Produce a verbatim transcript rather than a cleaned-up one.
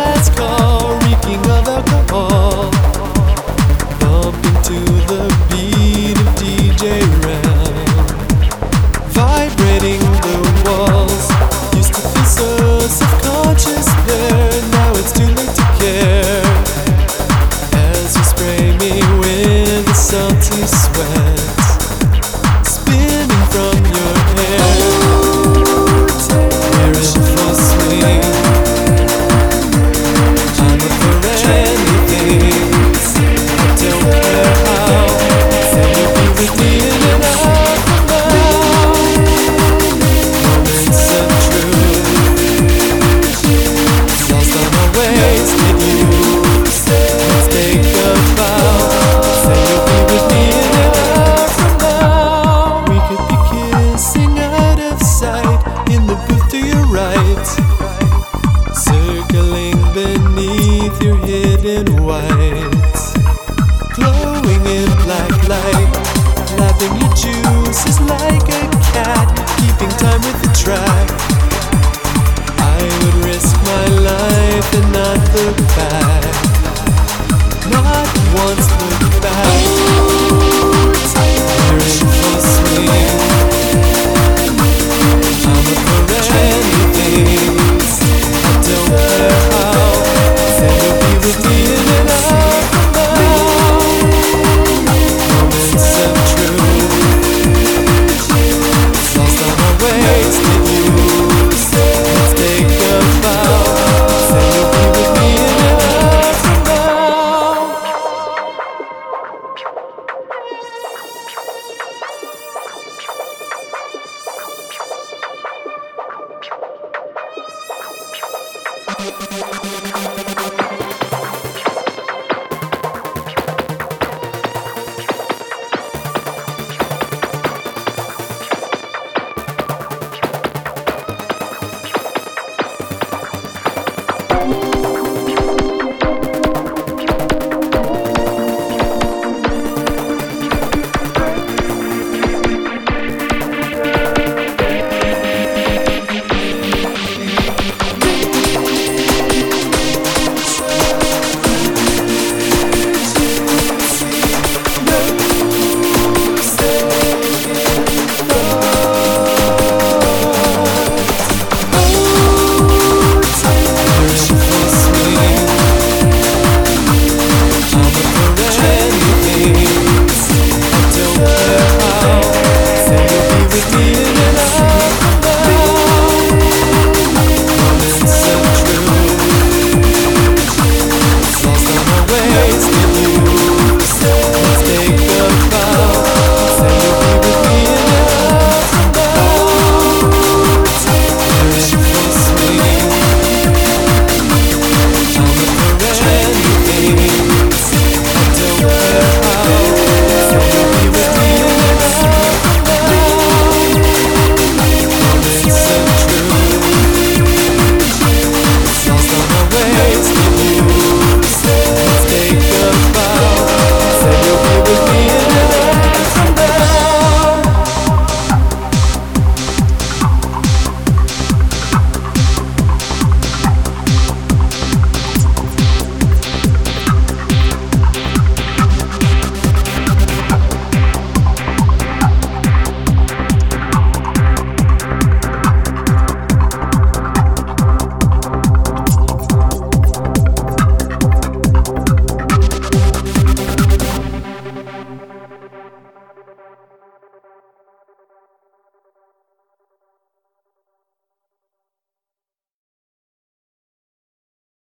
last call, reeking of alcohol, bumping to the beat of D J Ram, vibrating the walls. Used to feel so self-conscious there, now it's too late to care. As you spray me with a salty sweat, spinning from your hair. Circling beneath your hidden whites, glowing in black light, lapping your juices like a cat, keeping time with the track. I would risk my life and not look back, not once look back.